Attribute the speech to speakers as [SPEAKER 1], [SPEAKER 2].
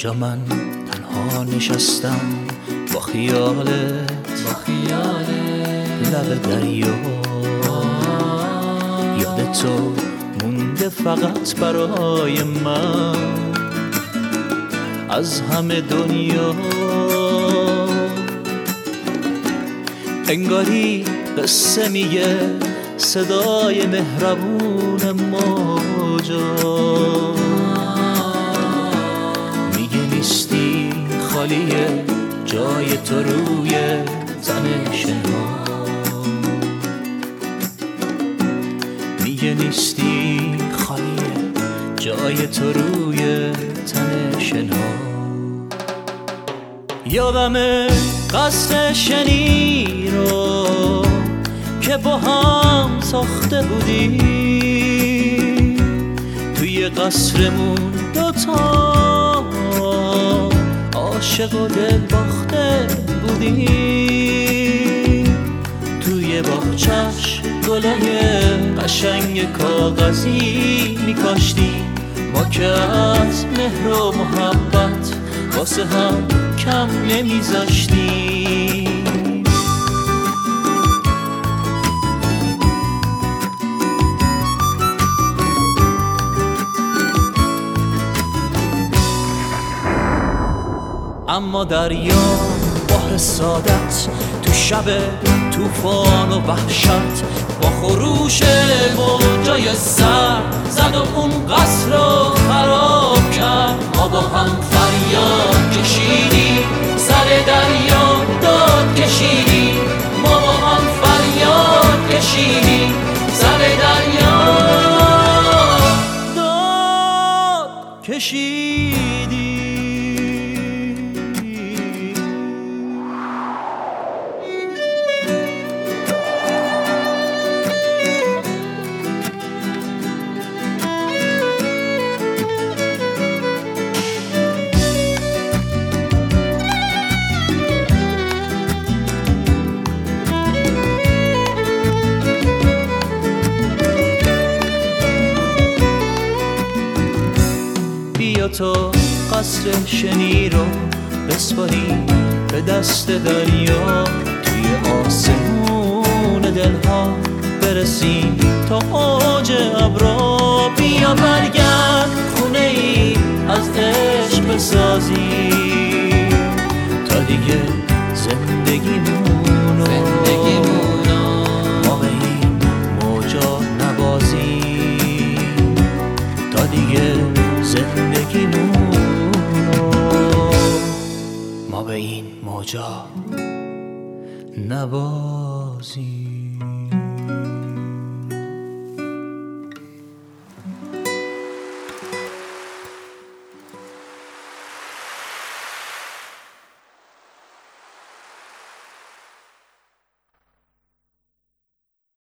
[SPEAKER 1] اینجا من تنها نشستم با خیالت لب دریا، یاد تو مونده فقط برای من از همه دنیا. انگاری قصه میگه صدای مهربون موجا، میگه نیستی خالیه جای تو روی تن شنا، میگه نیستی خالیه جای تو روی تن شنا. یادمه قصر شنی رو که با هم ساخته بودیم، توی قصرمون دوتا عاشق و دل باخته بودیم، توی باغچش گلای قشنگ کاغذی میکاشتیم، ما که از مهر و محبت واسه هم کم نمیذاشتیم. اما دریا بحر سعادت تو شب طوفان و وحشت با خروش موجای سر زد و اون قصر رو خراب کرد. ما با هم فریاد کشیدیم، سر دریا داد کشیدیم، ما با هم فریاد کشیدیم، سر دریا داد کشیدیم. بیا تو قصر شنی رو بسپاری به دست دریا، توی آسمون دلها برسیم تا اوج ابرا. بیا برگرد خونه ای از عشق بسازیم تا دیگه زندگیمونو ما به این موجا نبازیم، تا دیگه زندگیمونو ما به این موجا نبازیم.